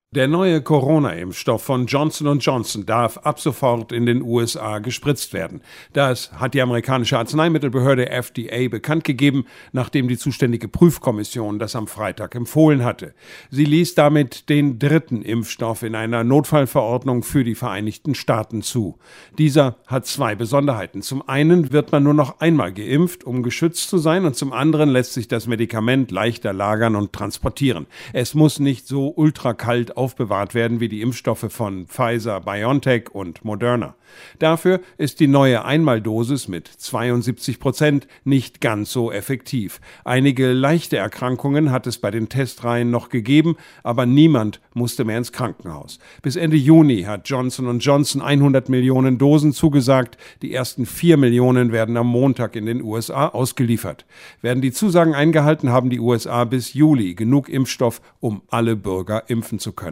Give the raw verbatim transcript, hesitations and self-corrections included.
Der neue Corona-Impfstoff von Johnson und Johnson darf ab sofort in den U S A gespritzt werden. Das hat die amerikanische Arzneimittelbehörde F D A bekannt gegeben, nachdem die zuständige Prüfkommission das am Freitag empfohlen hatte. Sie ließ damit den dritten Impfstoff in einer Notfallverordnung für die Vereinigten Staaten zu. Dieser hat zwei Besonderheiten. Zum einen wird man nur noch einmal geimpft, um geschützt zu sein, und zum anderen lässt sich das Medikament leichter lagern und transportieren. Es muss nicht so ultrakalt aufbewahrt werden wie die Impfstoffe von Pfizer, BioNTech und Moderna. Dafür ist die neue Einmaldosis mit zweiundsiebzig Prozent nicht ganz so effektiv. Einige leichte Erkrankungen hat es bei den Testreihen noch gegeben, aber niemand musste mehr ins Krankenhaus. Bis Ende Juni hat Johnson und Johnson hundert Millionen Dosen zugesagt. Die ersten vier Millionen werden am Montag in den U S A ausgeliefert. Werden die Zusagen eingehalten, haben die U S A bis Juli genug Impfstoff, um alle Bürger impfen zu können.